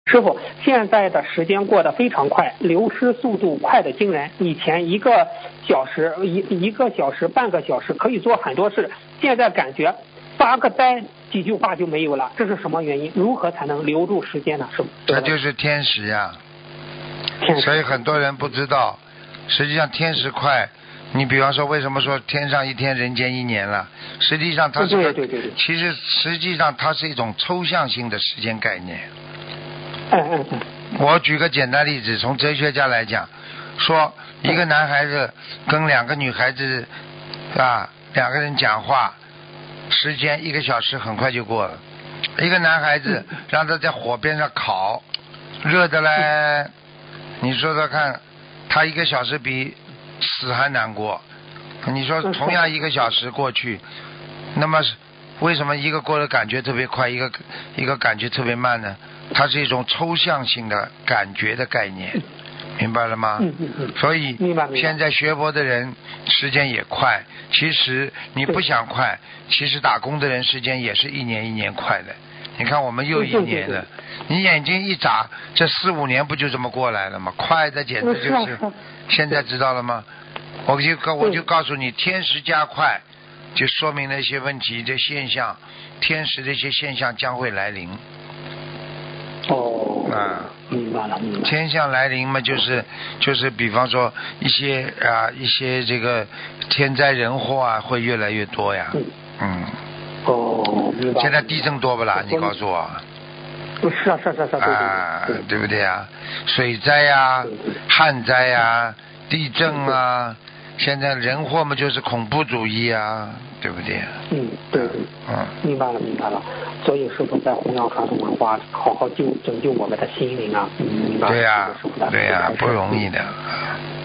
师傅，现在的时间过得非常快，流失速度快得惊人。以前一个小时、半个小时可以做很多事，现在感觉发个呆几句话就没有了，这是什么原因？如何才能留住时间呢？师傅， 这就是天时呀。 天时。 所以很多人不知道，实际上天时快。你比方说，为什么说天上一天，人间一年了？实际上它是个，其实实际上它是一种抽象性的时间概念。我举个简单例子，从哲学家来讲，说一个男孩子跟两个女孩子两个人讲话，时间1个小时很快就过了。一个男孩子让他在火边上烤，热的嘞，你说说看，他1个小时比死还难过。你说同样1个小时过去，那么为什么一个过得感觉特别快，一个感觉特别慢呢？它是一种抽象性的感觉的概念，明白了吗？所以现在学佛的人时间也快，其实你不想快，其实打工的人时间也是一年一年快的。你看我们又1年了，你眼睛一眨，这4、5年不就这么过来了吗？快的简直就是。现在知道了吗？我就告诉你，天时加快，就说明那些问题的现象，天时的一些现象将会来临。 明白了。 天象来临嘛，就是比方说一些这个天灾人祸啊，会越来越多呀。 明白。 现在地震多不啦？你告诉我。 是。 对不对啊？水灾呀，旱灾呀，地震啊，现在人祸嘛就是恐怖主义啊，对不对？ 对。明白了。所以师傅在弘扬传统文化，好好拯救我们的心灵啊。 对呀，不容易的。